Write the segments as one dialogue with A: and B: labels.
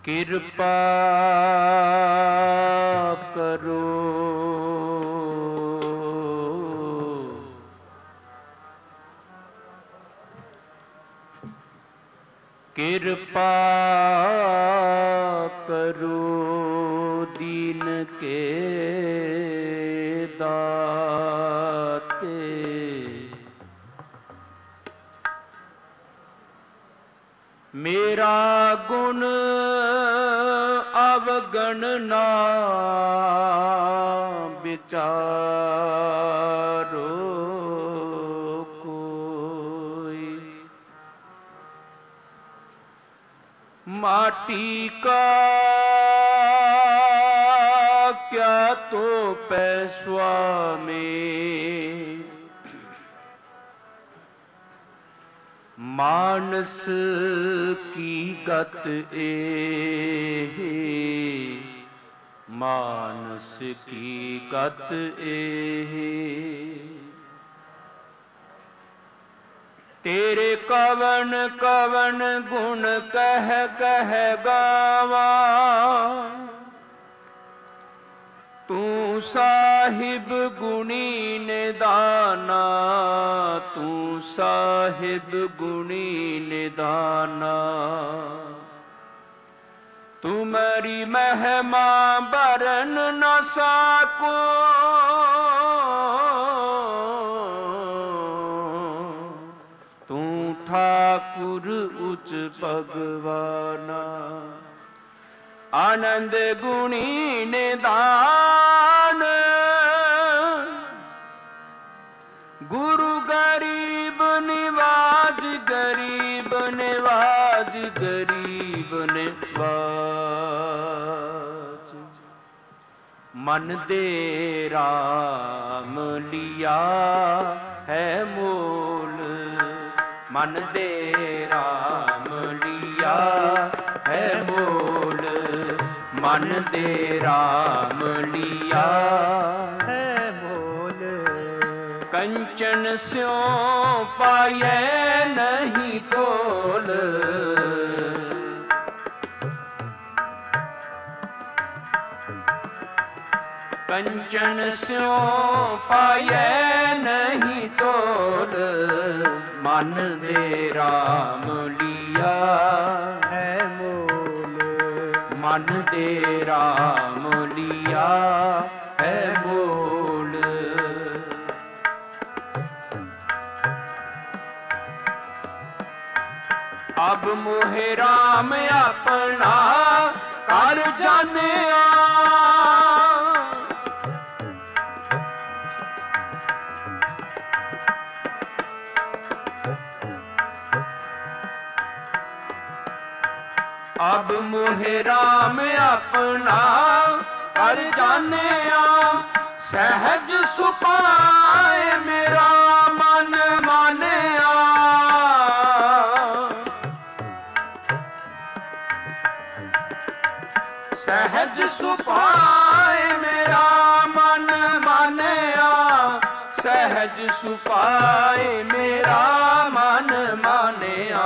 A: ਕਿਰਪਾ ਕਰੋ ਕਿਰਪਾ ਕਰੋ ਦੀਨ ਕੇ ਦਾਤੇ ਮੇਰਾ ਗੁਣ ਅਵਗਣ ਨਾ ਵਿਚਾਰੋ ਕੋਈ माटी का क्या तो पैसवा में मानस की गत ए मानस की गत ए तेरे कवन कवन गुण कह कह गावा तू साहिब गुणी निदाना तू साहिब गुणी निदाना तुम्हारी महिमा बरन न साको ठाकुर उच भगवाना आनंद गुणी निदान गुरु गरीब निवाज गरीब निवाज गरीब निवाज मन दे राम लिया है मोल मन दे राम लिया है मोल मन दे राम लिया है मोल कंचन स्यों पाए नहीं तोल कंचन स्यों पाए नहीं तोल मन दे राम लिया है मोल मन दे राम लिया है मोल अब मोहे राम अपना कर जानिया अब मोहे राम अपना कर जानिया सहज सुपाए मेरा मन मानिया सहज सुपाए मेरा मन मानिया सहज सुपाए मेरा मन मानिया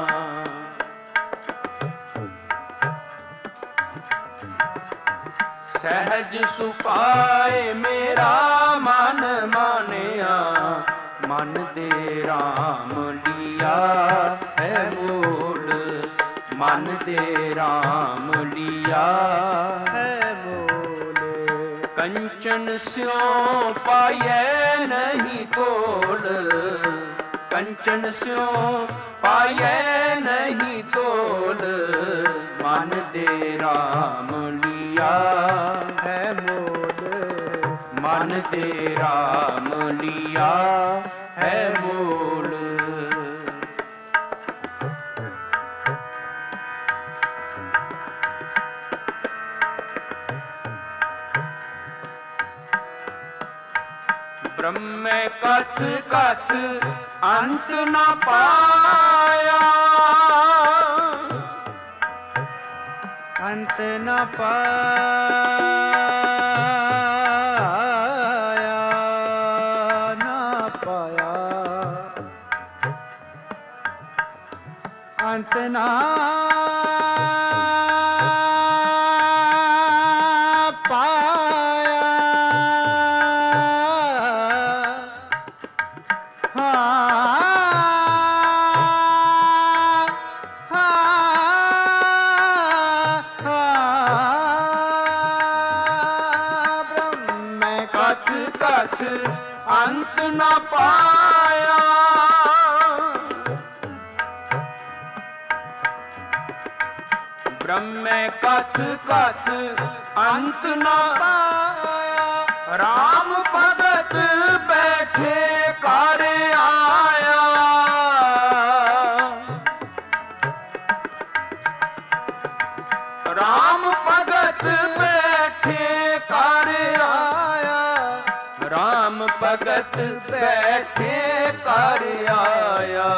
A: सहज सुपाए मेरा मन मानिया मन दे राम लिया है मोल मन दे राम लिया है मोल कंचन स्यों पाए नहीं तोल कंचन स्यों पाए नहीं तोल मन दे राम लिया है मोल मन दे राम लिया है मोल ब्रह्म कथ कथ अंत न पाया अंत न पाया न पाया अंत न ਨਾ ਪਾਇਆ। ਬ੍ਰਹਮੇ ਕਥ ਕਥ ਅੰਤ ਨਾ ਪਾਇਆ। ਰਾਮ ਭਗਤ ਬੈਠੇ ਕਰ ਆਇਆ। ਰਾਮ ਭਗਤ ਬੈਠੇ ਕਰ ਆਇਆ। ਰਾਮ ਭਗਤ ਬੈਠੇ ਕਰ ਆਇਆ।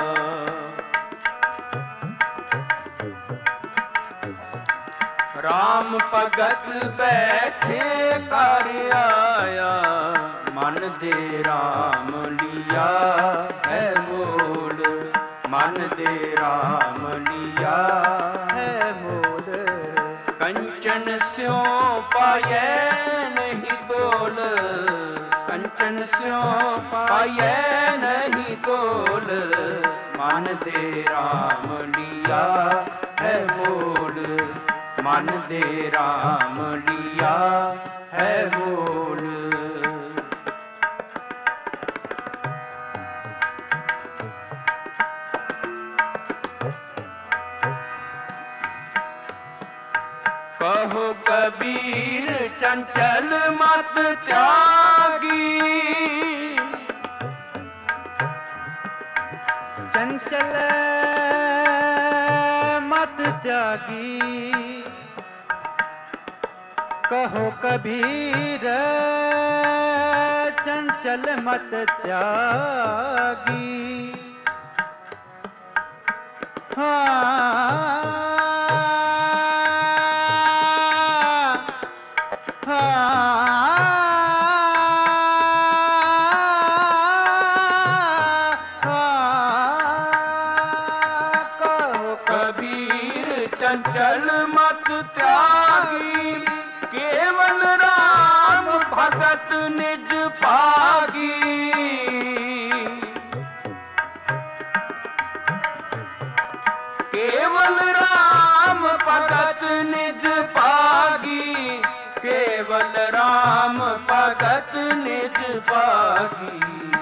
A: ਰਾਮ ਭਗਤ ਬੈਠੇ ਕਰ ਆਇਆ। ਮਨ ਦੇ ਰਾਮ ਲੀਆ ਹੈ ਮੋਲ। ਮਨ ਦੇ ਰਾਮ ਲੀਆ ਹੈ ਮੋਲ। ਕੰਚਨ ਸਿਉ ਪਾਇਐ ਨਹੀਂ ਤੋਲ। ਕੰਚਨ ਸਿਉ ਪਾਇਐ ਨਹੀਂ ਤੋਲ। ਮਨ ਦੇ ਰਾਮ ਲੀਆ ਹੈ ਮੋਲ। ਮਨ ਦੇ ਰਾਮ ਲੀਆ ਹੈ ਮੋਲ। ਕਹੋ ਕਬੀਰ ਚੰਚਲ ਮਤ ਤਿਆਗੀ। ਚੰਚਲ ਮਤ ਤਿਆਗੀ। ਕਹੋ ਕਬੀਰ ਚੰਚਲ ਮਤ ਤਿਆਗੀ। ਕਹੋ ਕਬੀਰ ਚੰਚਲ ਮਤ ਤਿਆਗੀ। ਕੇਵਲ ਰਾਮ ਭਗਤ ਨਿਜ ਭਾਗੀ। ਕੇਵਲ ਰਾਮ ਭਗਤ ਨਿਜ ਭਾਗੀ। ਕੇਵਲ ਰਾਮ ਭਗਤ ਨਿਜ ਭਾਗੀ।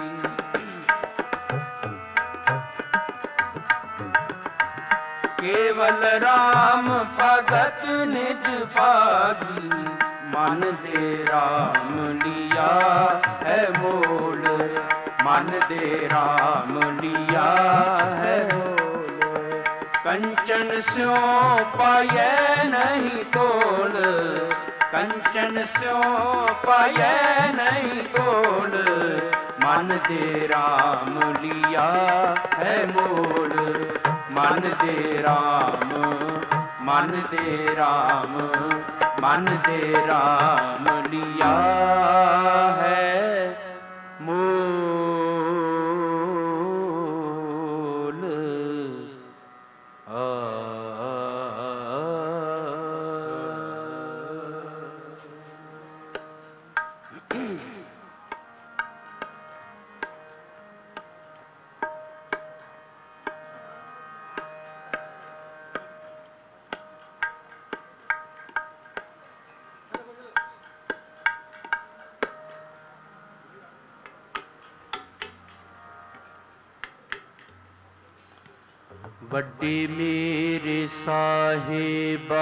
A: ਕੇਵਲ ਰਾਮ ਭਗਤ ਨਿਜ ਭਾਗੀ। ਮਨ ਦੇ ਰਾਮ ਲੀਆ ਹੈ ਮੋਲ। ਮਨ ਦੇ ਰਾਮ ਲੀਆ ਹੈ ਮੋਲ। ਕੰਚਨ ਸਿਉ ਪਾਇਐ ਨਹੀਂ ਤੋਲ। ਕੰਚਨ ਸਿਉ ਪਾਇਐ ਨਹੀਂ ਤੋਲ। ਮਨ ਦੇ ਰਾਮ ਲੀਆ ਹੈ ਮੋਲ। ਮਨ ਦੇ ਰਾਮ ਮਨ ਦੇ ਰਾਮ ਮਨ ਦੇ ਰਾਮ ਲੀਆ ਹੈ ਮੋਲ। ਵੱਡੇ ਮੇਰੇ ਸਾਹਿਬਾ।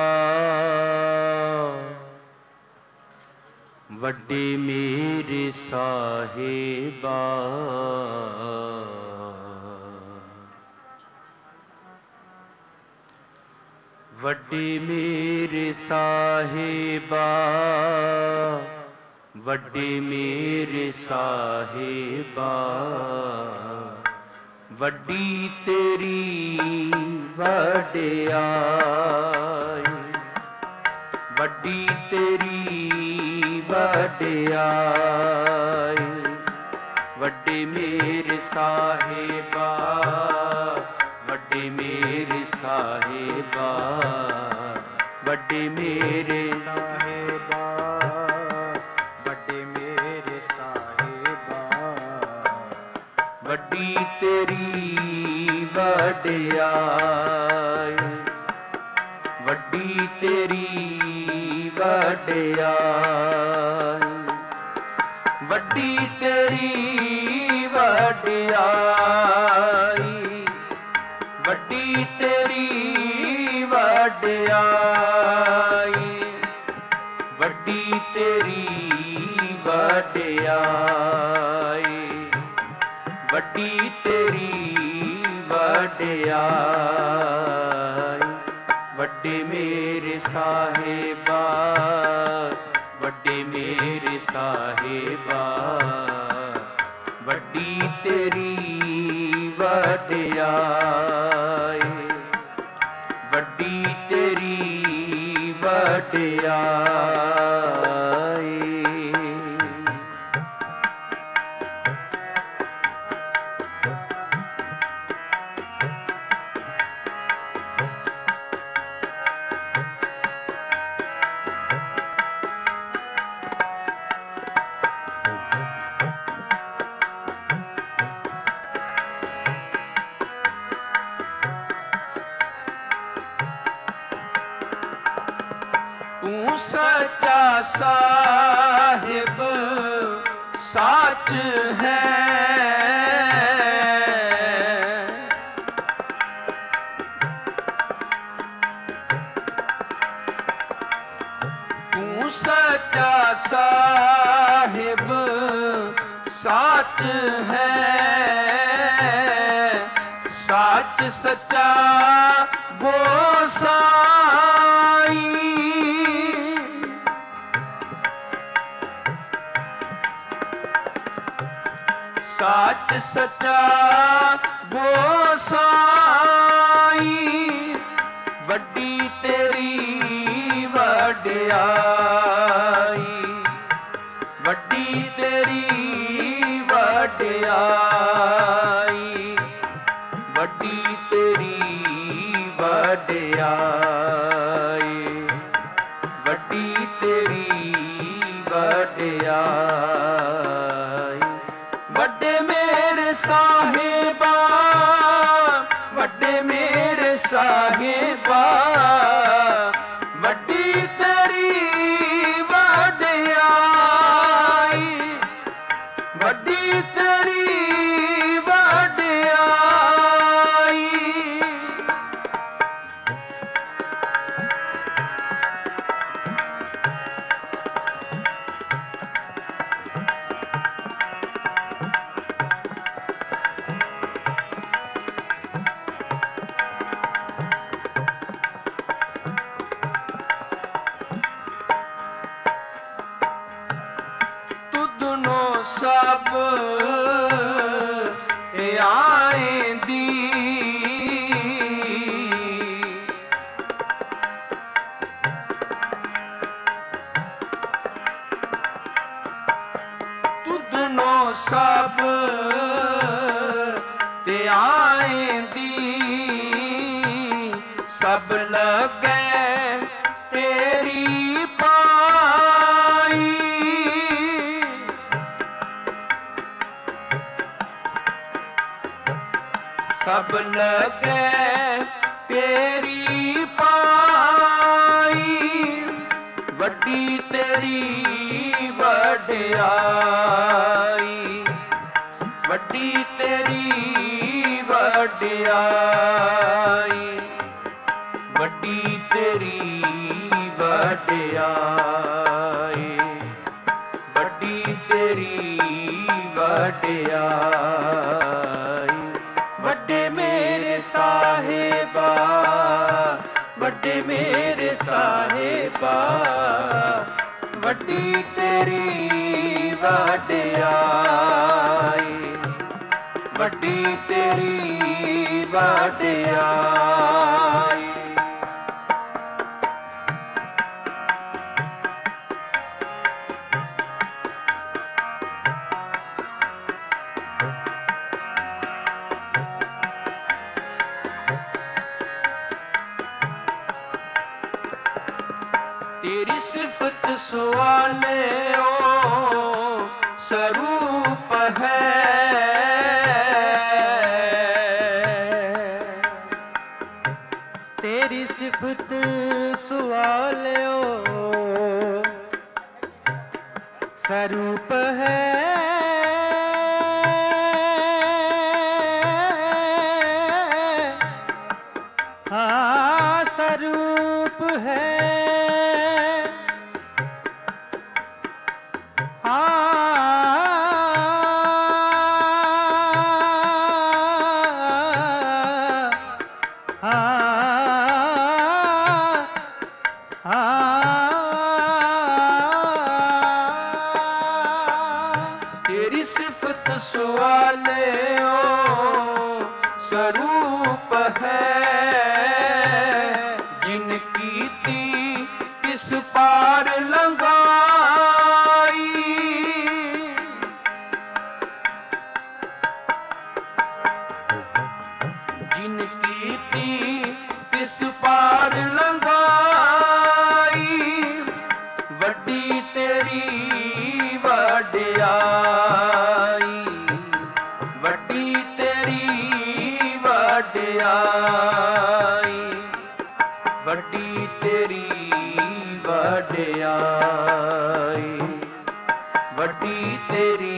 A: ਵੱਡੇ ਮੇਰੇ ਸਾਹਿਬਾ। ਵੱਡੇ ਮੇਰੇ ਸਾਹਿਬਾ। ਵੱਡੇ ਮੇਰੇ ਸਾਹਿਬਾ। ਵੱਡੀ ਤੇਰੀ ਵਡਿਆਈ। ਵੱਡੀ ਤੇਰੀ ਵਡਿਆਈ। ਵੱਡੇ ਮੇਰੇ ਸਾਹਿਬਾ। ਵੱਡੇ ਮੇਰੇ ਸਾਹਿਬਾ। ਵੱਡੇ ਮੇਰੇ ਸਾਹਿਬਾ। ਵੱਡੇ ਮੇਰੇ ਸਾਹਿਬਾ। ਵੱਡੀ ਤੇਰੀ ਵਡਿਆਈ। ਵੱਡੀ ਤੇਰੀ ਵਡਿਆਈ। ਵੱਡੀ ਤੇਰੀ ਵਡਿਆਈ, ਵੱਡੀ ਤੇਰੀ ਵਡਿਆਈ, ਵੱਡੀ ਤੇਰੀ ਵਡਿਆਈ, ਵੱਡੀ ਤੇਰੀ ਵਡਿਆਈ। ਵੱਡੇ ਮੇਰੇ ਸਾਹਿਬਾ, ਵੱਡੇ ਮੇਰੇ ਸਾਹਿਬਾ, ਵੱਡੀ ਤੇਰੀ ਵਡਿਆਈ, ਵੱਡੀ ਤੇਰੀ ਵਡਿਆਈ। ਤੂੰ ਸੱਚਾ ਸਾਹਿਬ ਸੱਚ ਹੈ, ਤੂੰ ਸੱਚਾ ਸਾਹਿਬ ਸੱਚ ਹੈ, ਸੱਚ ਸੱਚਾ ਗੋਸਾਈ, ਸੱਚ ਸੱਚਾ ਗੋਸਾਈ। ਵੱਡੀ ਤੇਰੀ ਵਡਿਆਈ, ਵੱਡੀ ਤੇਰੀ ਵਡਿਆਈ, ਵੱਡੀ ਤੇਰੀ ਵਡਿਆਈ, ਵੱਡੀ ਤੇਰੀ ਵਡਿਆਈ। ਵੱਡੇ ਮੇਰੇ ਸਾਹਿਬਾ, ਵੱਡੇ ਮੇਰੇ ਸਾਹਿਬਾ, ਵੱਡੀ ਤੇਰੀ ਵਡਿਆਈ, ਵੱਡੀ ਤੇਰੀ ਵਡਿਆਈ। ਸਭ ਆਏਂਦੀ, ਤੁਧਨੋਂ ਸਭ ਤੇ ਆਏਂਦੀ, ਸਭ ਲਗੇ ਤੇਰੀ ਪਾਈ, ਸਭ ਲਗੇ ਤੇਰੀ ਪਾਈ। ਵੱਡੀ ਤੇਰੀ ਵਡਿਆਈ, ਵੱਡੀ ਤੇਰੀ ਵਡਿਆਈ, ਵੱਡੀ ਤੇਰੀ ਵਡਿਆਈ, ਵੱਡੀ ਤੇਰੀ ਵਡਿਆਈ। ਵੱਡੇ ਮੇਰੇ ਸਾਹਿਬਾ, ਵੱਡੇ ਮੇਰੇ ਸਾਹਿਬਾ, ਵੱਡੀ ਤੇਰੀ ਵਡਿਆਈ, ਵੱਡੀ ਤੇਰੀ ਵਡਿਆਈ। तेरी सिफत सुवाले ओ स्वरूप है, तेरी सिफत सुवाले ओ स्वरूप है। हाँ स्वरूप है। तेरी सिफत सुवाले ओ स्वरूप है। जिनकी ती किस पार लंगाई। जिनकी ती किस पार लंगाई। वड्डी तेरी वड्याई। वड्डी तेरी वड्याई। वड्डी तेरी वड्याई। वड्डी तेरी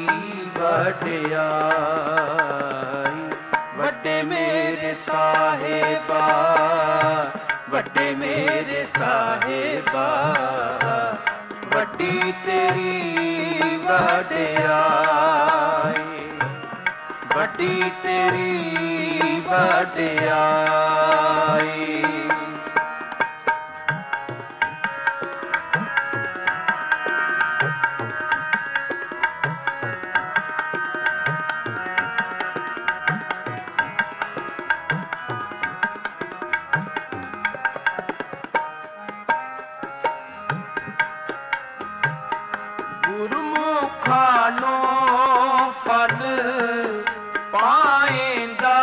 A: वड्याई। वड्डे मेरे साहिबा। वड्डे मेरे साहिबा। वड्डी तेरी वड्याई। वड्डी तेरी वड्याई। गुरमुखानो फल पाएंदा।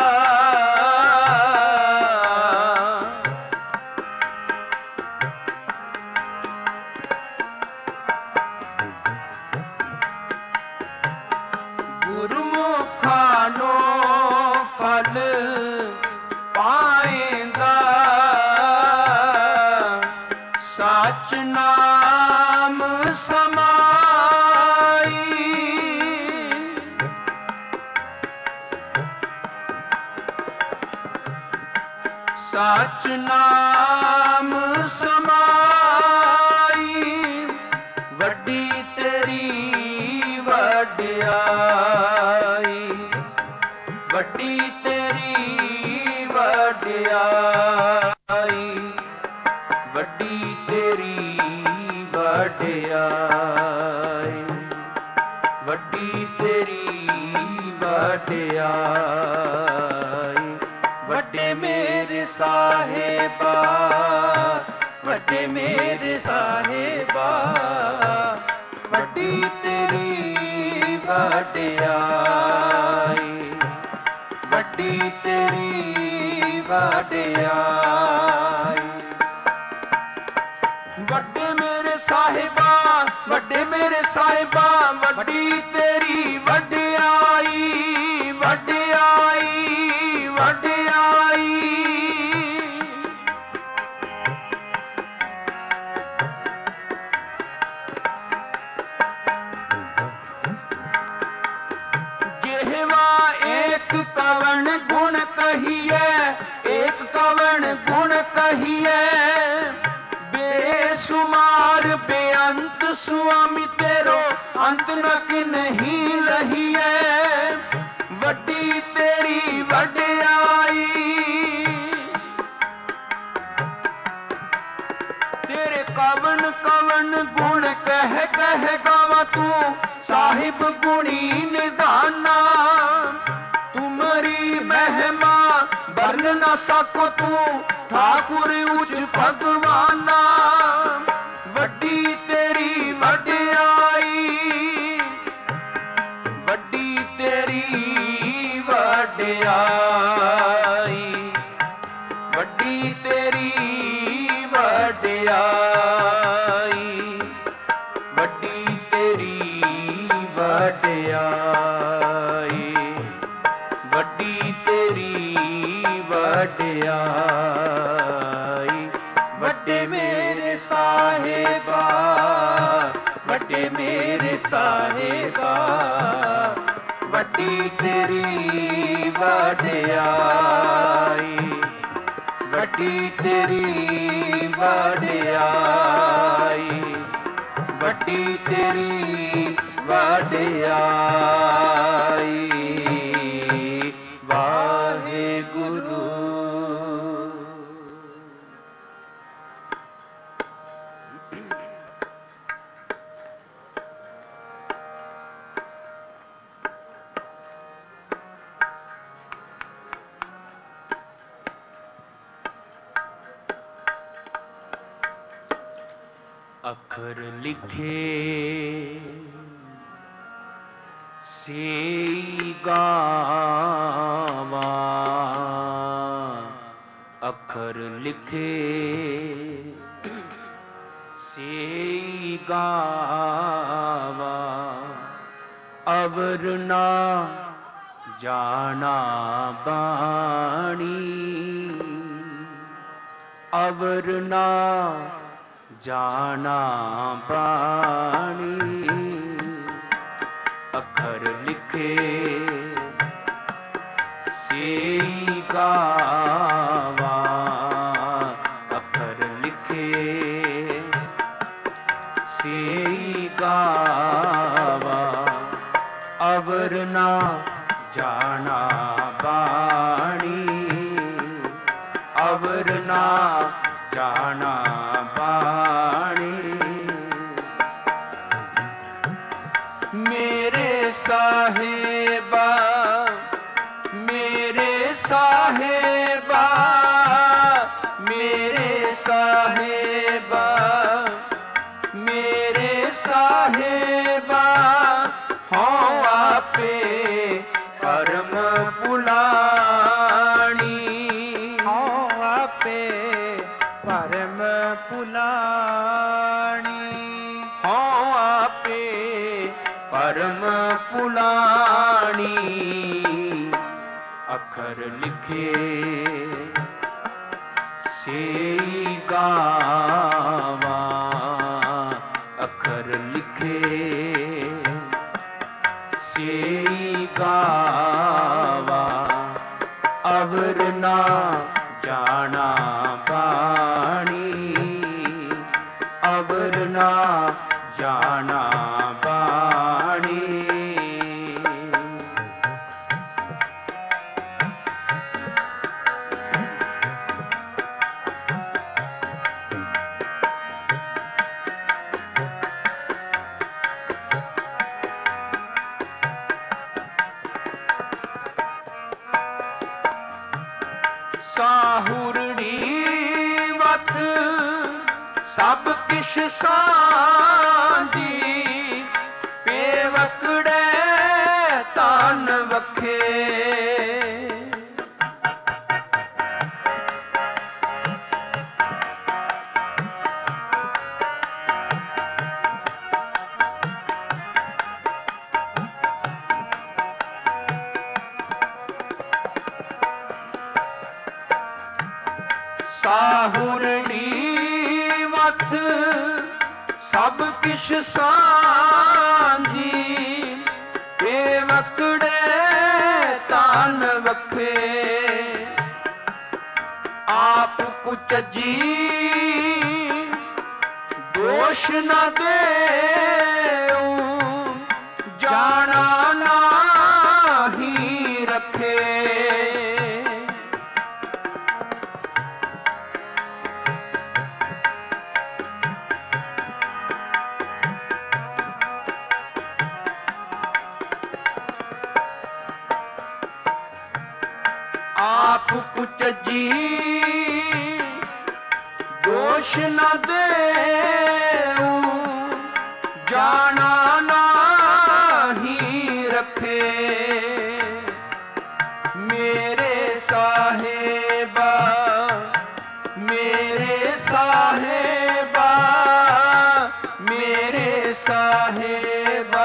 A: गुरमुखानो फल पाएंदा। सच नाम समाई। सच नाम समाई। वड्डी तेरी वड्याई। वड्डी तेरी वड्याई। वड्डी तेरी वड्याई। वड्डी तेरी वड्याई। वड्डे मेरे साहिबा। वड्डे मेरे साहिबा। वड्डी तेरी वड्याई। वड्डी तेरी वड्याई। वड्डे मेरे साहिबा। वड्डे मेरे साहिबा। वड्डी तेरी वड्याई। वड्याई। वड्याई। जेहवा एक कवण गुण कहिए। एक कवण गुण कहिए। बेसुमार बेअंत स्वामी तेरो अंत नक नहीं लहिए। वड्डी तेरी वड्याई। तेरे कवन कवन गुण कह कह गावा तू साहिब गुणी निधाना। तुमरी महिमा बरन न सको तू ठाकुर उच्च भगवाना। वड्डी तेरी वड्याई। वड्डी तेरी वड्याई। वड्डी तेरी वड्याई। वड्डी तेरी वड्याई। वड्डी तेरी वड्याई। वड्डे मेरे साहिबा। वड्डे ਕੇ ਮੇਰੇ ਸਾਹਿਬਾ, ਵੱਡੀ ਤੇਰੀ ਵਡਿਆਈ, ਵੱਡੀ ਤੇਰੀ ਵਡਿਆਈ, ਵੱਡੀ ਤੇਰੀ ਵਡਿਆਈ। ਵਾਹਿਗੁਰੂ। ਅੱਖਰ ਲਿਖੇ ਸੇ ਗਾਵਾਂ, ਅੱਖਰ ਲਿਖੇ ਸੇ ਗਾਵਾਂ, ਅਵਰ ਨਾ ਜਾਣਾ ਬਾਣੀ, ਅਵਰ ਨਾ ਜਾਣਾ ਬਾਣੀ। ਅੱਖਰ ਲਿਖੇ ਸੇ ਗਾਵਾਂ, ਅੱਖਰ ਲਿਖੇ ਸੇ ਗਾਵਾਂ, ਅਵਰ ਨਾ ਜਾਣਾ ਬਾਣੀ, ਅਵਰ ਨਾ ਜਾਣਾ ਬਾਣੀ। ਮੇਰੇ ਸਾਹਿਬਾ, ਮੇਰੇ ਸਾਹਿਬਾ, ਮੇਰੇ ਸਾਹਿਬਾ, ਮੇਰੇ ਸਾਹਿਬਾ, ਹਉ ਆਪੇ ਪਰਮ ਪੁਲਾਣੀ, ਹਉ ਆਪੇ ਪਰਮ ਪੁਲਾਣੀ, ਹਉ ਆਪੇ ਪਰਮ ਪੁਲਾਣੀ। ਅੱਖਰ ਲਿਖੇ ਸੇ ਗਾਵਾਂ, ਅੱਖਰ ਲਿਖੇ ਸੇ ਗਾਵਾਂ, ਅਵਰ ਨਾ ਜਾਣਾ ਬਾਣੀ, ਅਵਰ ਨਾ ਜਾਣਾ ਬਾਣੀ। ਸਾਹੁਰੜੀ ਵਤ ਸਭ ਕਿਛ ਸਾਂਝੀ, ਪੇਵਕੜੇ ਤਨ ਵਖੇ, ਸਾਹੁਰੜੀ ਵਤ ਸਭ ਕਿਛ ਸਾਂਝੀ, ਬੇਵਕੜੇ ਤਨ ਵਖੇ, ਆਪ ਕੁਚਜੀ ਦੋਸ਼ ਨ ਦੇਉ, ਜਾਣਾ ਨਾਹੀ ਰਖੇ। ਆਪ ਕੁਚਜੀ ਦੋਸ਼ ਨ ਦੇਉ, ਜਾਣਾ ਨਾਹੀ ਰਖੇ। ਮੇਰੇ ਸਾਹਿਬਾ, ਮੇਰੇ ਸਾਹਿਬਾ, ਮੇਰੇ ਸਾਹਿਬਾ,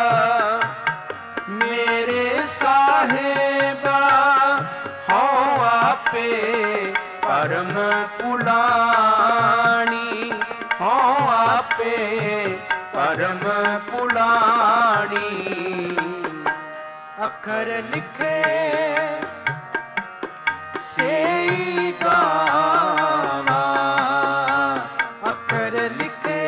A: ਮੇਰੇ ਸਾਹਿਬਾ, ਹਉ ਆਪੇ ਪਰਮ ਪੁਲਾਣੀ, ਹਉ ਆਪੇ ਪਰਮ ਪੁਲਾਣੀ। ਅਖਰ ਲਿਖੇ ਸੇਈ ਗਾਵਾਂ, ਅਖਰ ਲਿਖੇ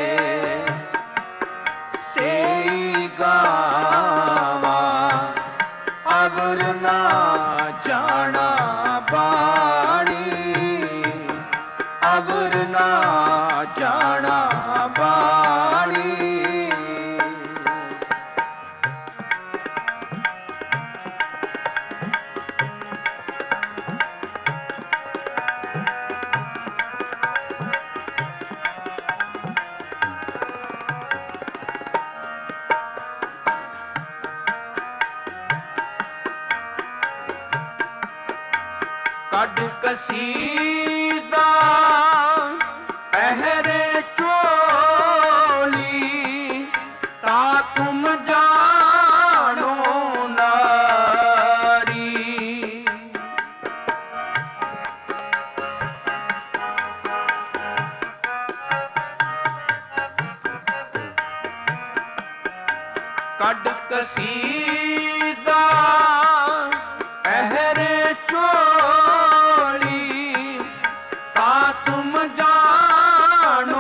A: ਸੇਈ ਗਾਵਾਂ। ਅਵਰ ਨਾ ਜਾਣਾ ਬਾਣੀ, ਅਵਰ ਨਾ ਜਾਣਾ ਬਾਣੀ। ਕੱਢ ਕਸੀਦਾ ਪਹਿਰੇ ਚੋਲੀ, ਤਾਂ ਤੁਮ ਜਾਣੋ ਨਾਰੀ। ਕੱਢ ਕਸੀਦਾ ਪਹਿਰੇ ਚੋਲੀ, ਤਾਂ ਤੁਮ ਜਾਣੋ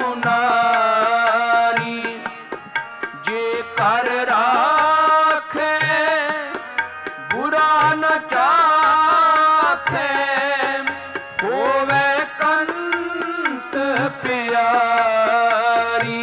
A: ਨਾਰੀ। ਜੇ ਕਰ ਰਾਖੇ ਬੁਰਾ ਨ ਚਾਖੇ, ਹੋਵੇ ਕੰਤ ਪਿਆਰੀ।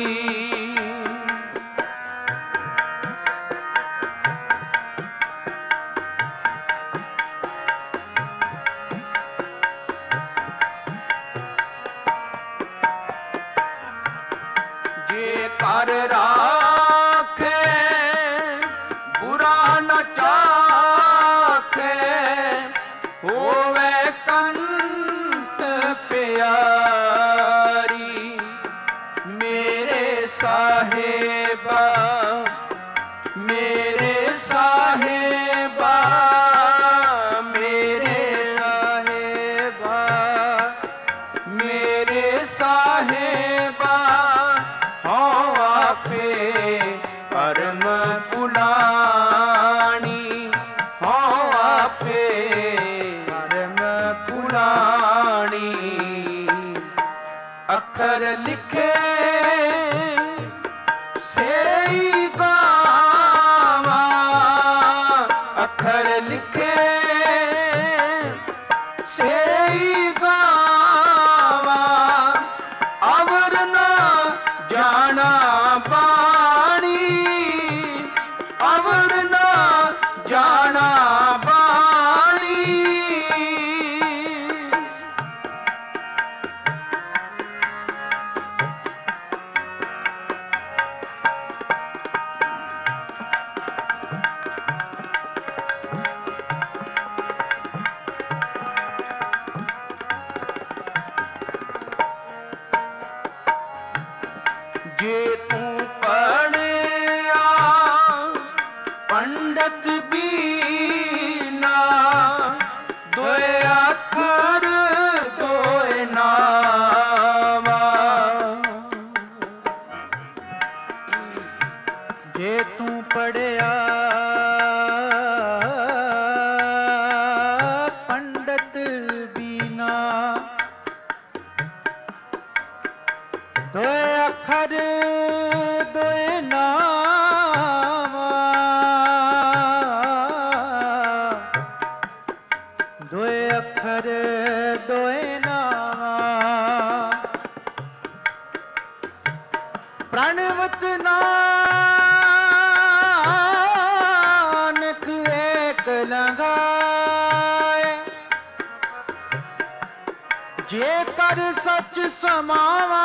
A: ਜੇ ਕਰ ਰਾਖੇ ਬੁਰਾ ਨ ਚਾਖੇ, ਹੋਵੇ ਕੰਤ ਪਿਆਰੀ। ਮੇਰੇ ਸਾਹਿਬਾ, ਮੇਰੇ ਸਾਹਿਬਾ, ਮੇਰੇ ਸਾਹਿਬਾ, ਮੇਰੇ ਸਾਹਿਬਾ, ਹਉ ਆਪੇ ਪਰਮ ਪੁਲਾਣੀ, ਹਉ ਆਪੇ ਪਰਮ ਪੁਲਾਣੀ। ਅਖਰ ਲਿਖੇ ਸੇਈ ਗਾਵਾਂ, ਅਖਰ ਲਿਖੇ ਸੇਈ ਗਾਵਾਂ। ਅਵਰ ਨਾ ਜਾਣਾ ਬਾਣੀ, ਅਵਰ ਨਾ ਜਾਣਾ ਬਾਣੀ। ਜੇ ਤੂੰ ਪੜ੍ਹਿਆ ਪੰਡਤ ਬੀਨਾ, ਦੋਏ ਅੱਖਰ ਦੋਏ ਨਾਵਾਂ। ਜੇ ਤੂੰ ਪੜ੍ਹਿਆ ਪੰਡਤ ਬੀਨਾ, ਦੋਏ ਅੱਖਰ ਦੋਏ ਨਾਵਾਂ। ਦੋਏ ਅੱਖਰ ਦੋਏ ਨਾਵਾਂ। ਪ੍ਰਣਵਤ ਨਾਨਕ ਏਕ ਲੰਘਾਏ, ਜੇ ਕਰ ਸੱਚ ਸਮਾਵਾ।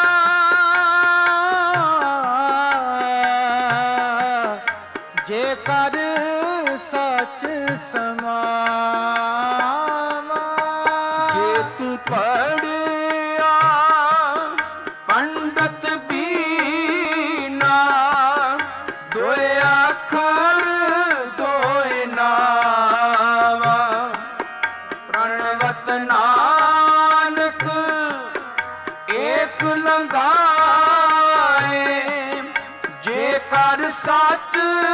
A: ਜੇ ਕਰ ਸੱਚ ਸਮਾਵਾ। ਜੇ ਤੂੰ ਪੜ੍ਹਿਆ ਪੰਡਤ ਬੀਨਾ, ਦੋਏ ਅੱਖਰ ਦੋਏ ਨਾਵਾਂ। ਪ੍ਰਣਵਤ ਨਾਨਕ ਏਕ ਲੰਘਾਏ, ਸੱਚ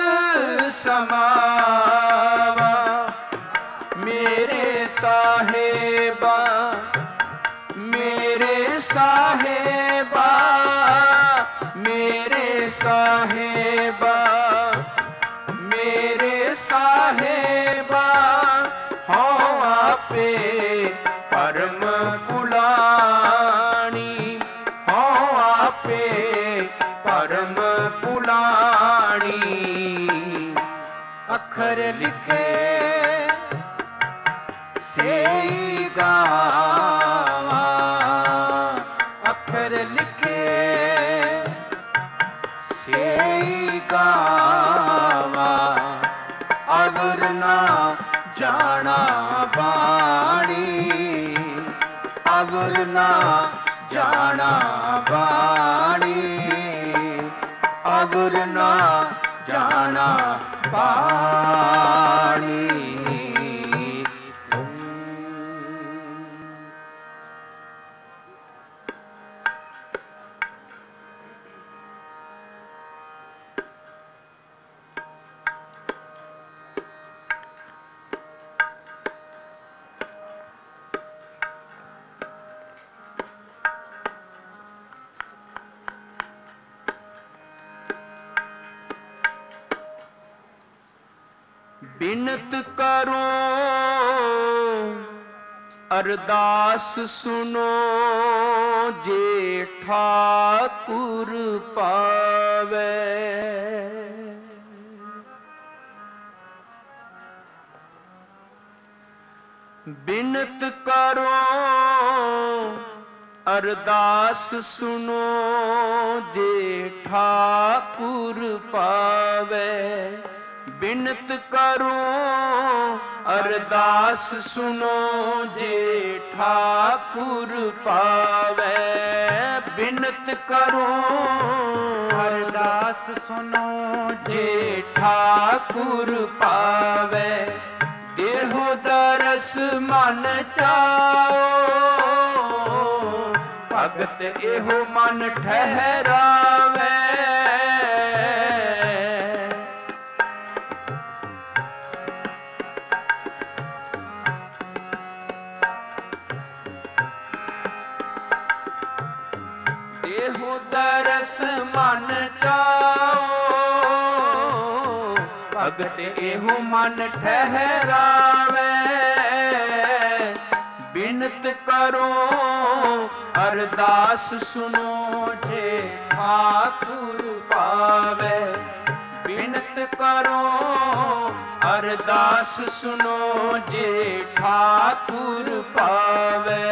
A: ਸਮਾਵਾ, ਮੇਰੇ ਸਾਹਿਬਾ, ਮੇਰੇ ਸਾਹਿਬਾ, ਮੇਰੇ ਸਾਹਿਬਾ, ਮੇਰੇ ਸਾਹਿਬਾ, ਹਉ ਆਪੇ ਪਰਮ ਪੁਲਾਣੀ, ਹਉ ਆਪੇ ਪਰਮ ਪੁਲਾਣੀ। ਅੱਖਰ ਲਿਖੇ ਸੇਈ ਗਾਵਾਂ, ਅੱਖਰ ਲਿਖੇ ਸੇਈ ਗਾਵਾਂ, ਅਵਰ ਨਾ ਜਾਣਾ ਬਾਣੀ, ਅਵਰ ਨਾ ਜਾਣਾ ਬਾਣੀ, ਅਵਰ ਨਾ ਜਾਣਾ ਬਾਣੀ। ਬਿਨਤ ਕਰੋ ਅਰਦਾਸ ਸੁਨੋ, ਜੇ ਠਾਕੁਰ ਪਾਵੇ। ਬਿਨਤ ਕਰੋ ਅਰਦਾਸ ਸੁਨੋ, ਜੇ ਠਾਕੁਰ ਪਾਵੇ। ਬਿਨਤ ਕਰੋ ਅਰਦਾਸ ਸੁਨੋ, ਜੇ ਠਾਕੁਰ ਪਾਵੇ। ਬਿਨਤ ਕਰੋ
B: ਅਰਦਾਸ ਸੁਨੋ,
A: ਜੇ ਠਾਕੁਰ ਪਾਵੇ। ਦੇਹੋ ਦਰਸ ਮਨ ਚਾਓ, ਭਗਤ ਇਹੋ ਮਨ ਠਹਿਰਾਵੇ। ਦੇਹੋ ਦਰਸ ਮਨ ਚਾਓ, ਭਗਤ ਇਹੋ ਮਨ ਠਹਿਰਾਵੇ। ਬਿਨਤ ਕਰੋ ਅਰਦਾਸ ਸੁਨੋ, ਜੇ ਠਾਕੁਰ ਪਾਵੇ। ਬਿਨਤ ਕਰੋ ਅਰਦਾਸ ਸੁਨੋ, ਜੇ ਠਾਕੁਰ ਪਾਵੇ।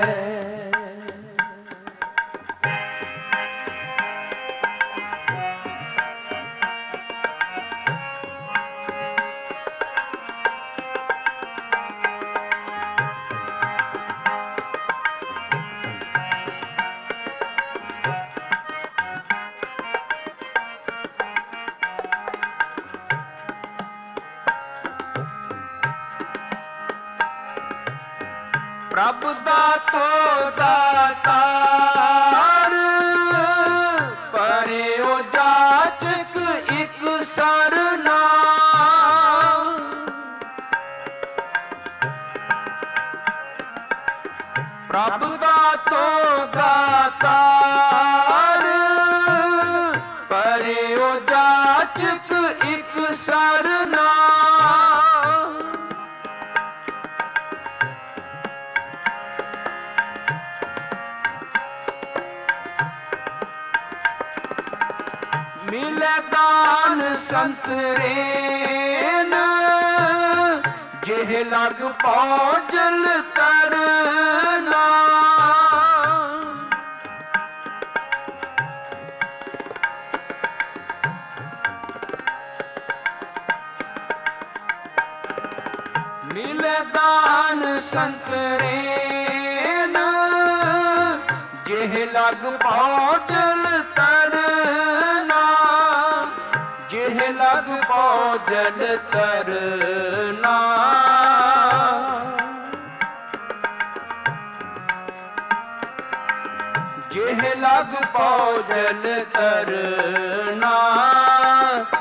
A: ਪ੍ਰਭ ਦਾਤੋ ਦਾਤਾਰ, ਪਰਿਓ ਜਾਚਕ ਇਕ ਸਰਨਾ। ਪ੍ਰਭ ਦਾਤੋ ਦਾਤਾਰ, ਪਰਿਓ ਜਾਚਕ ਇਕ ਸਰਨਾ। ਮਿਲੇ ਦਾਨ ਸੰਤਰੇਨ, ਜਿਹ ਲਗ ਪੌਜਲ ਤਰਨਾ। ਮਿਲੇ ਦਾਨ ਸੰਤਰੇਨ, ਜਿਹ ਲਗ ਪੌਜਲ ਤਰਨਾ। ਜਿਹ ਲਗ ਪੌਜਲ ਤਰਨਾ। ਜਿਹ ਲਗ ਪੌਜਲ ਤਰਨਾ।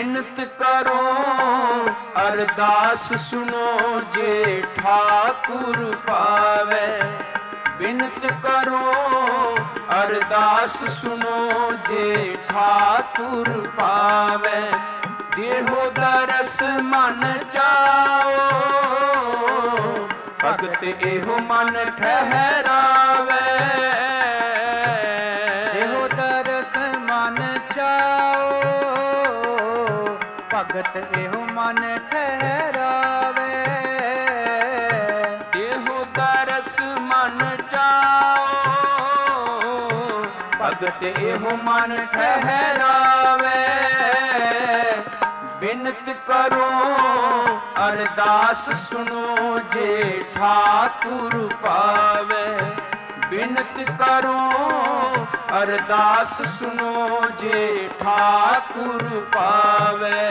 A: बिनत करो अरदास सुनो जे ठाकुर पावे। बिनत करो अरदास सुनो जे ठाकुर पावे। देहो दरस मन जाओ भगत एहो मन ठहरावे।
B: देहो दरस मन जाओ भगत एहो मन ठहरावे।
A: देहो दरस मन जाओ भगत एहो मन ठहरावे। बिनत करो अरदास सुनो जे ठाकुर पावे। बिनत करो अरदास सुनो जे ठाकुर पावे।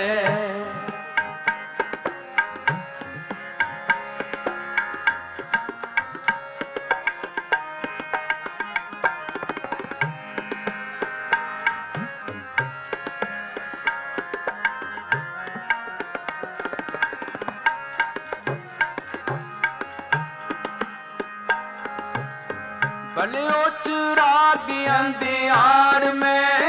A: भलियो चिराग अंधियार में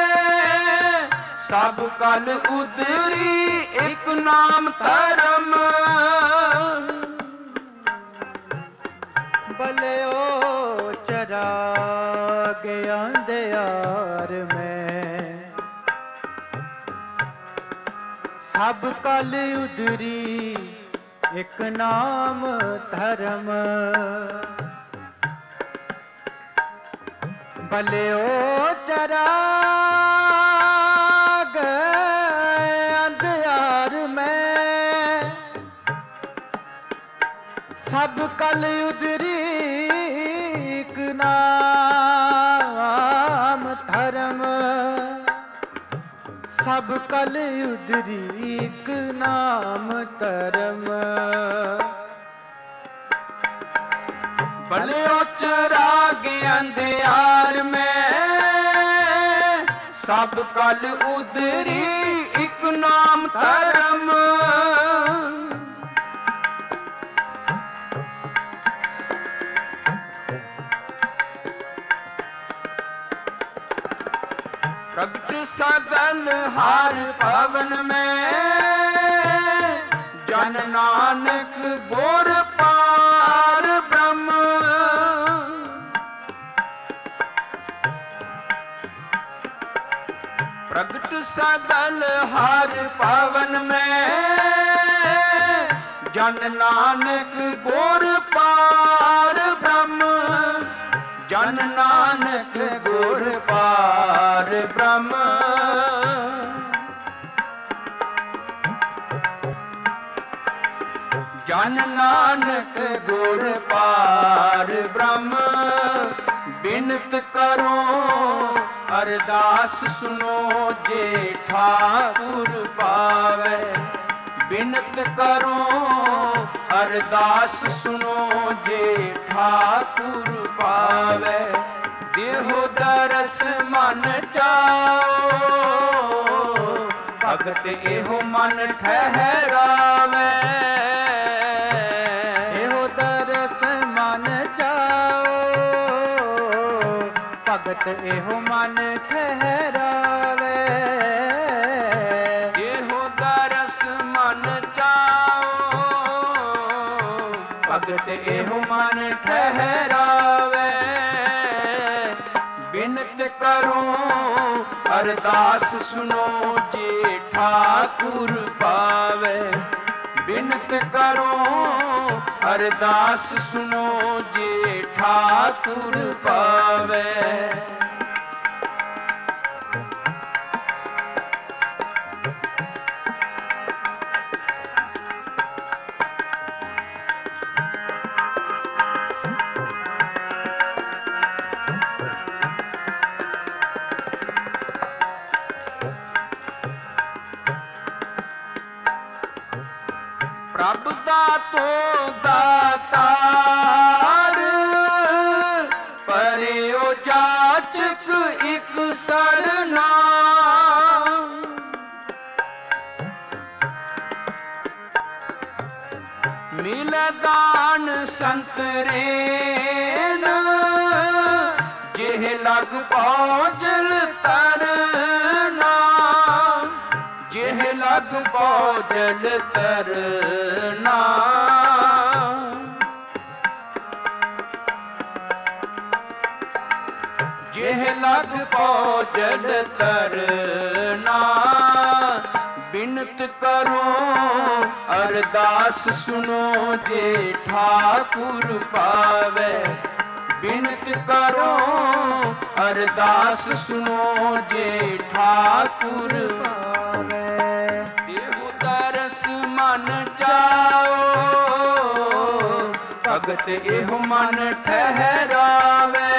A: सब कल उतरी एक नाम धर्म।
B: भलियो चिराग अंधियार में सब कल उतरी एक नाम धर्म। भलियो चिराग अंधियार में सब कल उतरी एक नाम धर्म। सब कल उतरी एक नाम धर्म।
A: भलियो चिराग अंधियार में सब कल उतरी एक नाम धर्म। प्रगट सगल हर भवन में जन नानक गुर पार ब्रह्म। प्रगट सगल हर भवन में जन नानक गुर पार ब्रह्म। जन नानक गुर पार ब्रह्म। जन नानक गुर पार ब्रह्म। बिनत करो अरदास सुनो जे ठाकुर पावे। बिनत करो अरदास सुनो जे ठाकुर पावे। देहो दरस मन जाओ भगत एहो मन ठहरावे।
B: देहो दरस मन जाओ भगत एहो मन ठहरावे।
A: देहो दरस मन जाओ भगत एहो मन ठहरावे। बिनत करो अरदास सुनो जे ठाकुर पावे। बिनत करो अरदास सुनो जे ठाकुर पावे। प्रभ दातो दातार परेओ जाचक एक सरना। ਮੈਦਾਨ ਸੰਤਰੇਨ ਜਿਹ ਲਗ ਪੌਜਲ ਤਰਨਾ ਜਿਹ ਲਗ ਪੌਜਲ ਤਰਨਾ ਜਿਹ ਲਗ ਪੌਜਲ ਤਰਨਾ ਬਿਨਤ ਕਰੋ ਅਰਦਾਸ ਸੁਨੋ ਜੇ ਠਾਕੁਰ ਪਾਵੇ ਬਿਨਤ ਕਰੋ ਅਰਦਾਸ ਸੁਨੋ ਜੇ ਠਾਕੁਰ ਪਾਵੇ ਦੇਹੁ ਦਰਸ ਮਨ ਚਾਓ ਭਗਤ ਇਹੋ ਮਨ ਠਹਿਰਾਵੇ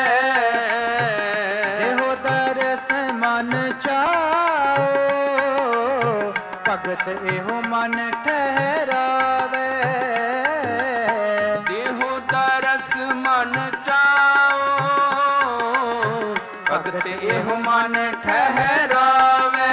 B: ਦੇਹੁ ਦਰਸ ਮਨ ਚਾਓ ਭਗਤ ਇਹੋ ਮਨ ਠਹਿਰਾਵੇ
A: ਦੇਹੁ ਦਰਸ ਮਨ ਚਾਓ ਭਗਤ ਇਹੋ ਮਨ ਠਹਿਰਾਵੇ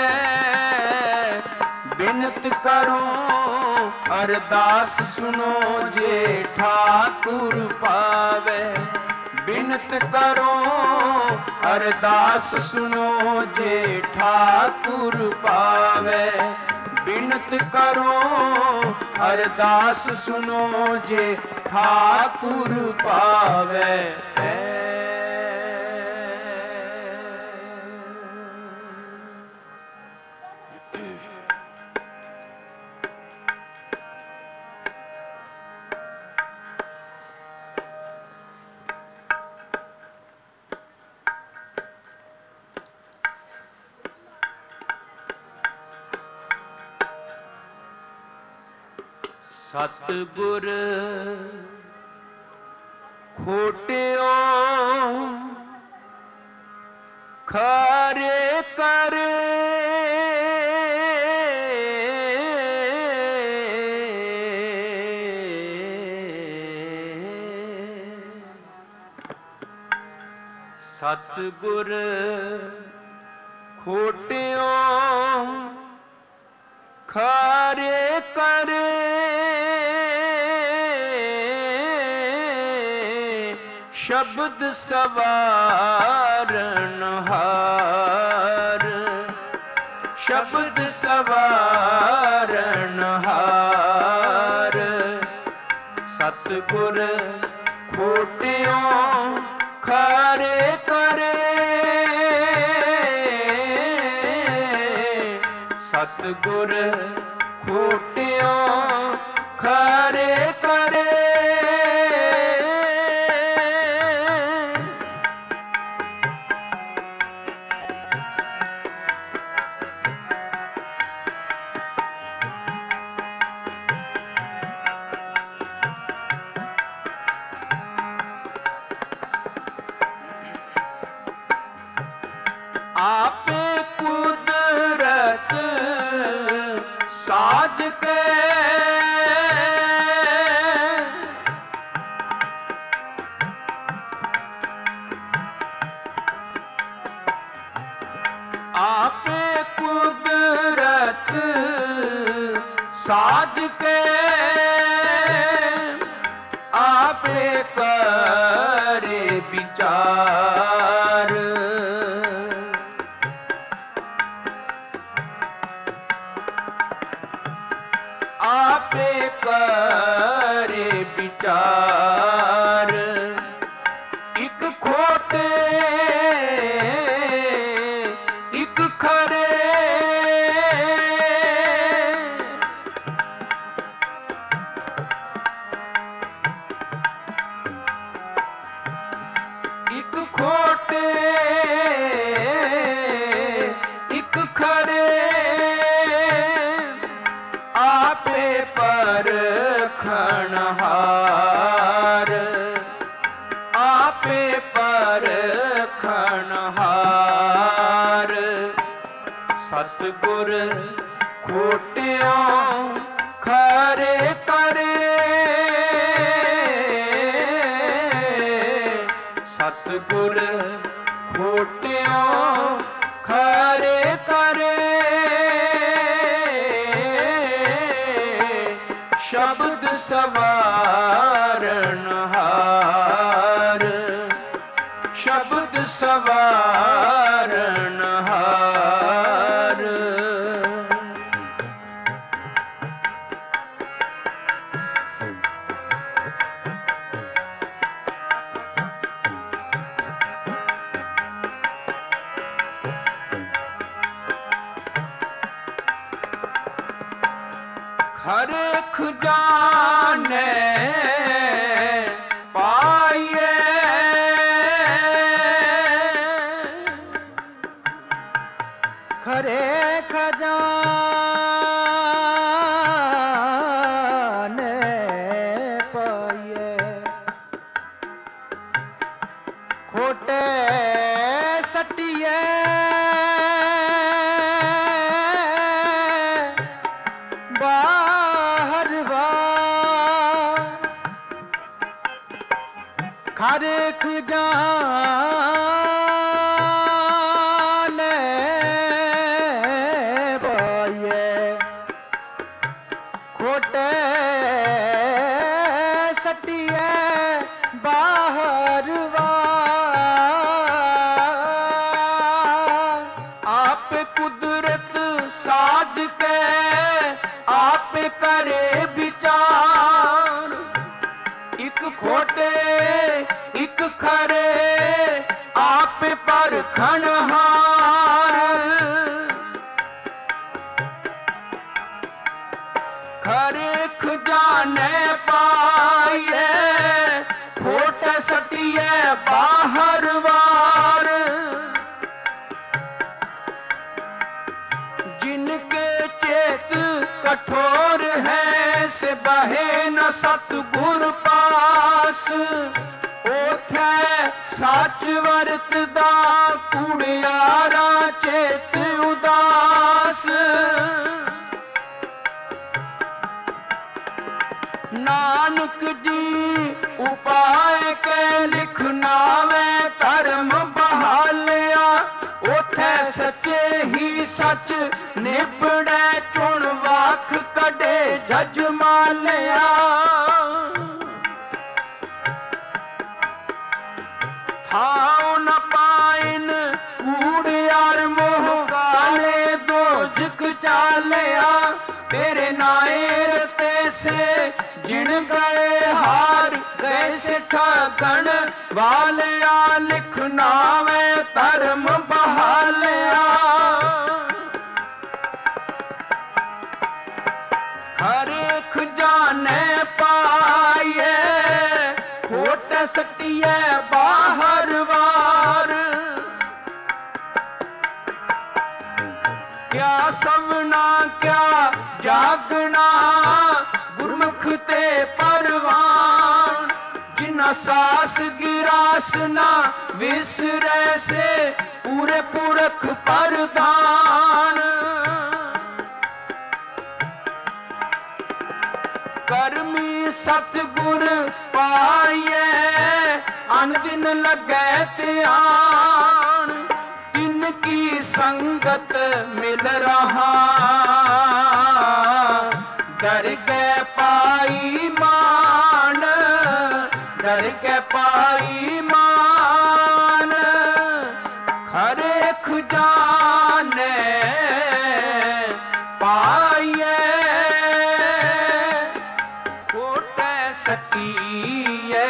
A: ਬਿਨਤ ਕਰੋ ਅਰਦਾਸ ਸੁਨੋ ਜੇ ਠਾਕੁਰ ਪਾਵੇ ਬਿਨਤ ਕਰੋ ਅਰਦਾਸ ਸੁਨੋ ਜੇ ਠਾਕੁਰ ਪਾਵੇ ਬਿਨਤ ਕਰੋ ਅਰਦਾਸ ਸੁਨੋ ਜੇ ਠਾਕੁਰ ਪਾਵੇ ਸਤਿਗੁਰ ਖੋਟਿਓ ਖਾਰੇ ਕਰ ਸਤਿਗੁਰ ਖੋਟਿਓ ਖਾਰੇ ਕਰ ਸ਼ਬਦ ਸਵਾਰਨ ਹਾਰ ਸ਼ਬਦ ਸਵਾਰਨ ਹਾਰ ਸਤਿਗੁਰ ਖੋਟਿਓ ਖਾਰੇ ਕਰੇ ਸਤਿਗੁਰ ਖੋਟਿਓ ਖਾਰੇ ਕਰੇ आपे कुदरत साज के आपे कुदरत साज के आपे करे विचार आपे करे विचार एक खोटे एक खरे एक खोटे एक खरे आपे परखणहार आपे परखणहार सतगुर खोटियो खरे करे सतगुर खोटियो खरे करे शब्द सवा ਸਵਾਰਨਹਾਰ। ਹਰੇ ਖਜ਼ਾਨੇ ਪਾਈਏ,
B: ਖਰੇ ਖਜ਼ਾਨੇ ਪਾਈਏ, ਖੋਟੇ ਸੱਟੀਏ ਬਾਹਰ ਵਾਰ। ਖਰੇ ਖਜ਼ਾਨੇ ਪਾਈਏ, ਖੋਟੇ ਸੱਟੀਏ ਬਾਹਰ ਵਾਰ।
A: ਆਪ ਕੁਦਰਤ ਸਾਜ ਕੇ ਆਪ ਕਰੇ ਵਿਚਾਰ। ਇੱਕ ਖੋਟੇ ਇੱਕ ਖਰੇ ਆਪ ਪਰਖਣਹਾਰ। ਖਰੇ ਖਜ਼ਾਨੇ ਪਾਈਏ, ਖੋਟੇ ਸਟੀਏ ਬਾਹਰ ਵਾਰ। जिनके चेत कठोर है से बहे न सतगुर पास। ओथै सच वरतदा कूड़ियारा चेत उदास। नानक जी उपाय के लिखनावे धर्म बहालिया। ओथै सच्चे ही सच निबड़े चुन वाख कढे जज मालिया। थाओ न पाइन कूड़ियार मोह काले दो जग चालिया। तेरे नाएर ते से जिन गए हार गए से ठगण वालिया। लिखनावे धर्म बहालिया। हरे खजाने पाइए, खोट सटिए बाहर वार। क्या सवना क्या जागना गुरमुख ते परवान। जिना सास गिरास ना विसरे से पूरे पुरख परधान। करमी सतगुर पाइए, अनदिन लगे ध्यान। इनकी संगत मिल रहा डर के पाई मान। डर के पाई मान। खरे खजाने पाइए, खोटे सटिए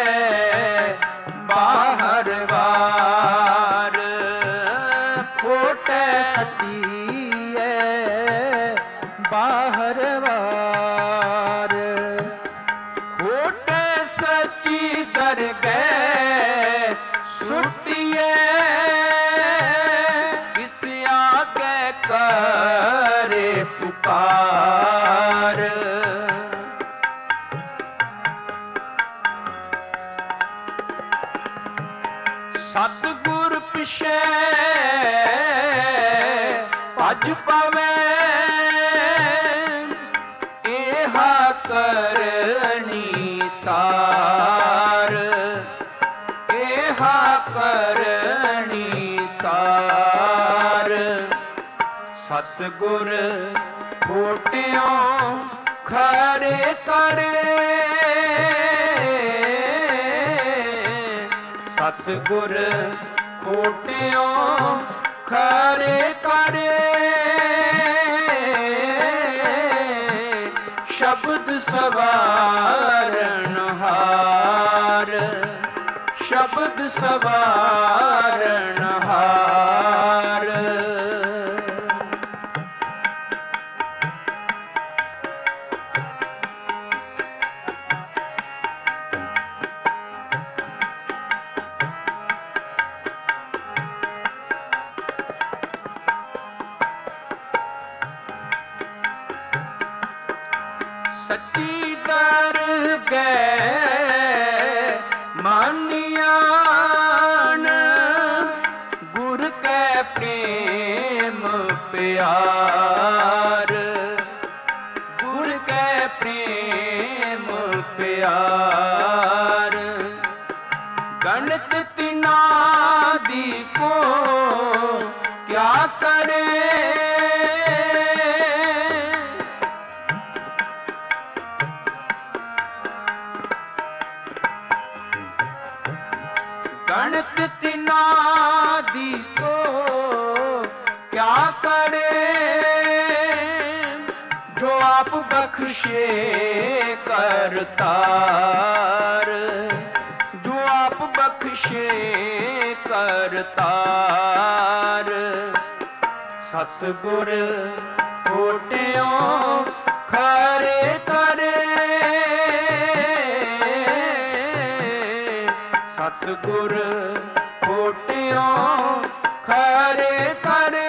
A: बाहर वार। खोटे
B: सटिए बाहर वार।
A: खोटे सची कर गए सुटिए। किस आगे करे पुकार। सतगुर पिछे भज पवे। एहा करनी सार। एहा करनी सार। सतगुर खोटियों खरे करे। सतगुर ਓਟਿਓ ਖਰੇ ਕਰੇ ਸ਼ਬਦ ਸਵਾਰਨ ਹਾਰ ਸ਼ਬਦ ਸਵਾਰਨ ਹਾਰ ਸੱਚੀ ਦਰਗਹਿ ਮਾਨਿਆਨ ਗੁਰ ਕੈ ਪ੍ਰੇਮ ਪਿਆਰ ਗੁਰ ਕੈ ਪ੍ਰੇਮ ਪਿਆਰ ਗਣਤ ਤਿਨਾ ਦੀ ਕੋ ਕਿਆ ਕਰੇ ਗਣਤ ਤਿਨਾ ਦੀ ਕੋ ਕਿਆ ਕਰੇ ਜੋ ਆਪ ਬਖਸ਼ੇ ਕਰਤਾਰ ਜੋ ਆਪ ਬਖਸ਼ੇ ਕਰਤਾਰ ਸਤਿਗੁਰ ਓਟਿਓ ਖਰੇ ਕਰੇ ਸਤਿਗੁਰ ਓਟਿਓ ਖਰੇ ਕਰੇ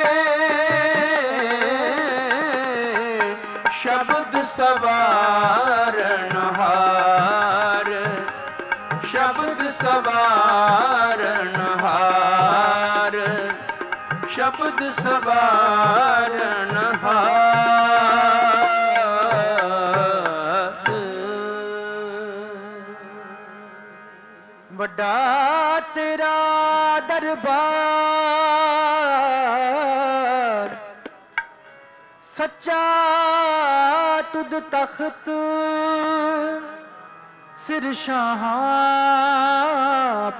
A: ਸ਼ਬਦ ਸਵਾਰਨ ਹਾਰ ਸ਼ਬਦ ਸਵਾਰਨ ਹਾਰ ਸ਼ਬਦ ਸਵਾਰਨ ਹਾਰ
B: ਵੱਡਾ ਤੇਰਾ ਦਰਬਾਰ ਸੱਚਾ ਤੁਧ ਤਖਤ ਸਿਰ ਸ਼ਾਹਾਂ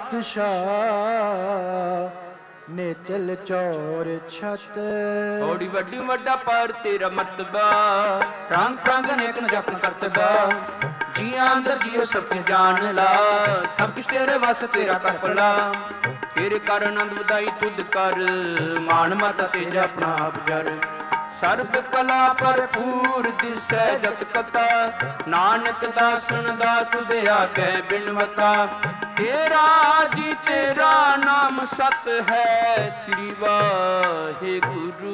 B: ਪਾਤਸ਼ਾਹ ਨੇ ਤਿਲ ਚੌਰ ਛਤ
A: ਓੜੀ ਵੱਡੀ ਵੱਡਾ ਪਰ ਤੇਰਾ ਮਰਤਬਾ ਰੰਗ ਰੰਗ ਨੇਕ ਨ ਜਪਨ ਕਰਤਬਾ ਜੀਆਂ ਅੰਦਰ ਜੀਓ ਸਭ ਕੁਝ ਜਾਣ ਲਾ ਸਭ ਕੁਝ ਤੇਰੇ ਵਸ ਤੇਰਾ ਕਰਪਲਾ ਤੇਰੇ ਕਰ ਆਨੰਦ ਵਧਾਈ ਤੁਧ ਕਰ ਮਾਨ ਮਤ ਤੇਜਾ ਆਪਣਾ ਆਪ ਜਰ ਸਰਬ ਕਲਾ ਭਰਪੂਰ ਦਿਸੈ ਜਤ ਕਤਾ ਨਾਨਕ ਦਾਸਨ ਦਾਸ ਤੁਧ ਆਗੇ ਬਿਨਵਤਾ ਤੇਰਾ ਜੀ ਤੇਰਾ ਨਾਮ ਸਤ ਹੈ ਸ੍ਰੀ ਵਾਹਿਗੁਰੂ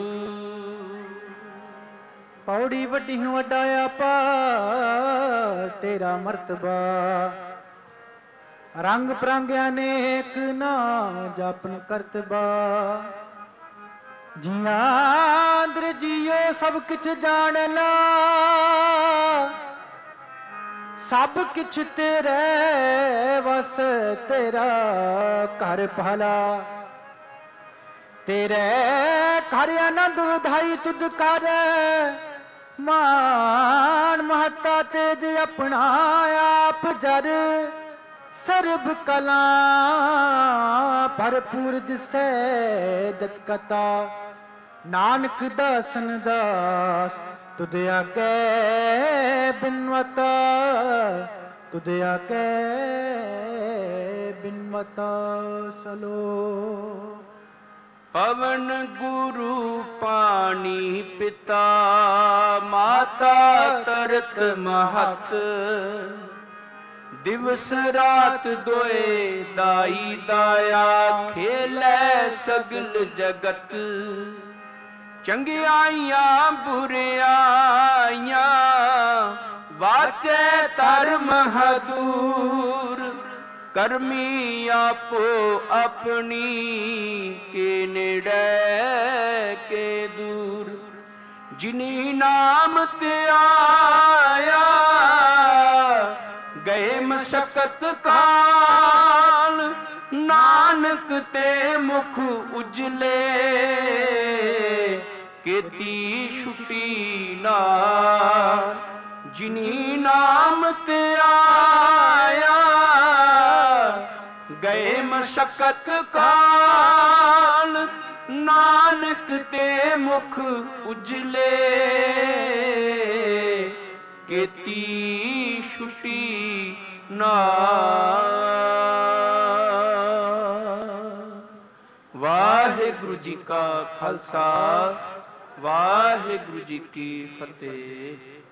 B: ਪੌੜੀ ਵੱਡੀ ਵੱਡਾ ਆਪਾ ਤੇਰਾ ਮਰਤਬਾ ਰੰਗ ਪਰਾਂਗਿਆ ਨੇਕ ਨਾ ਜਪਨ ਕਰਤਬਾ ਜੀਆਂ ਅੰਦਰ ਜੀਓ ਸਭ ਕਿਛ ਜਾਣ ਲਾ ਸਭ ਕਿਛ ਤੇਰੇ ਵਸ ਤੇਰਾ ਘਰ ਭਲਾ ਤੇਰੇ ਘਰ ਆਨੰਦ ਵਧਾਈ ਤੁਧ ਕਰ ਮਾਨ ਮਹਤਾ ਤੇਜ ਆਪਣਾ ਆਪ ਜਰ ਸਰਬ ਕਲਾ ਭਰਪੂਰ ਦਿਸੈ ਜਤ ਕਤਾ ਨਾਨਕ ਦਾਸਨ ਦਾਸ ਤੁਧ ਆਗੇ ਬਿਨਵਤਾ ਤੁਧ ਆਗੇ ਬਿਨਵਤਾ ਸਲੋ
A: ਪਵਨ ਗੁਰੂ ਪਾਣੀ ਪਿਤਾ ਮਾਤਾ ਤਰਤ ਮਹਤ ਦਿਵਸ ਰਾਤ ਦੋਏ ਦਾਈ ਦਾਇਆ ਖੇਲੇ ਸਗਲ ਜਗਤ ਚੰਗਿਆਈਆਂ ਬੁਰਿਆਈਆਂ ਵਾਚੈ ਧਰਮ ਹਦੂਰ ਕਰਮੀ ਆਪੋ ਆਪਣੀ ਕੇ ਨੇੜੇ ਕੇ ਦੂਰ ਜਿਨੀ ਨਾਮ ਤੇ ਆਇਆ ਗਏ ਮਸਕਤ ਕਾਲ ਨਾਨਕ ਤੇ ਮੁਖ ਉਜਲੇ ਕੀਤੀ ਛੁਟੀ ਨਾ ਜਿਨੀ ਨਾਮ ਤੇ ਆਇਆ ਗਏ ਮਸ਼ਕਤ ਕਾਲ ਨਾਨਕ ਤੇ ਮੁਖ ਉਜਲੇ ਕੀਤੀ ਛੁਟੀ ਨਾ। ਵਾਹਿਗੁਰੂ ਜੀ ਕਾ ਖਾਲਸਾ, ਵਾਹਿਗੁਰੂ ਜੀ ਕੀ ਫਤਿਹ।